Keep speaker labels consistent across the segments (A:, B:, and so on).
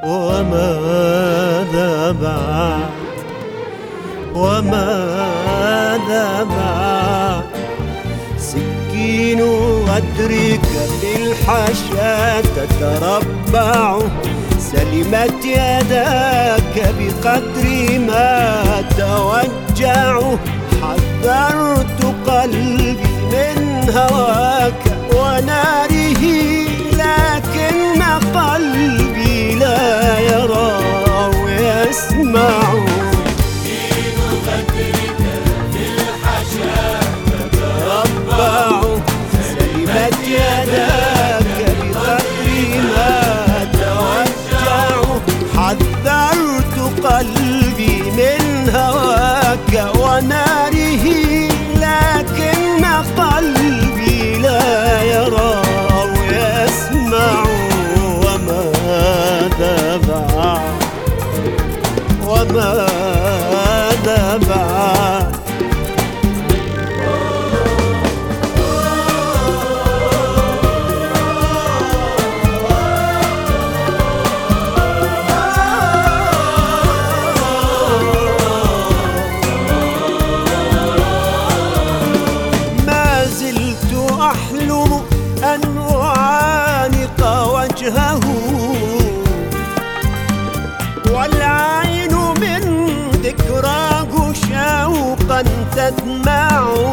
A: وماذا بعد؟ وماذا بعد؟ سكين غدرك بالحشا تتربع، سلمت يداك بقدر ما توجع. حذرت قلبي من هواك وناره، لكن قلبي لا يرى ويسمع.
B: سكين غدرك بالحشا
A: تتربع، سلمت يداك بقدر ما توجع. حذرت قلبي من هواك وناره، لكن قلبي لا يرى ويسمع. وماذا بعد؟ وماذا بعد؟ أحلم أن أعانق وجهه، والعين من ذكراه شوقا تدمع.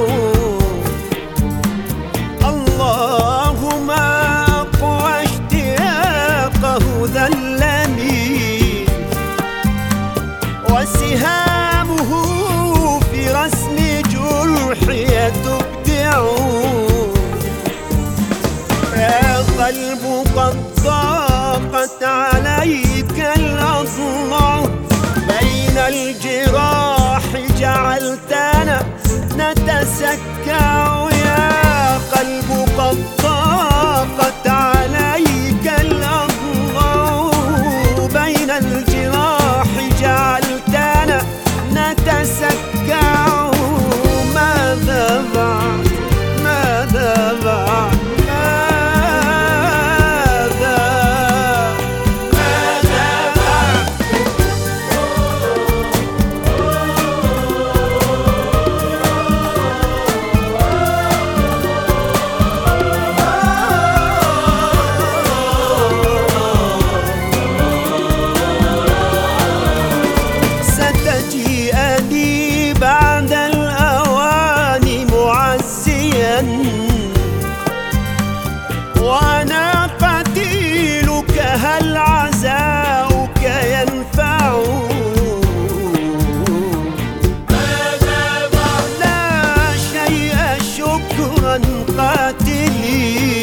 A: اللهم أقوى اشتياقه ذلني، وسهامه في رسم جرحي تبدع. يا قلب قد ضاقت عليك الأضلاع، بين الجراح جعلتنا نتسكع. يا قلب قد ضاقت عليك الأضلاع، بين الجراح جعلتنا نتسكع. ماذا بعد؟ ماذا بعد؟ ستجيئني بعد الأوان معزيا، وأنا قتيلك هل عزاؤك ينفع؟
B: ماذا بعد؟
A: لا شيء شكرا قاتلي،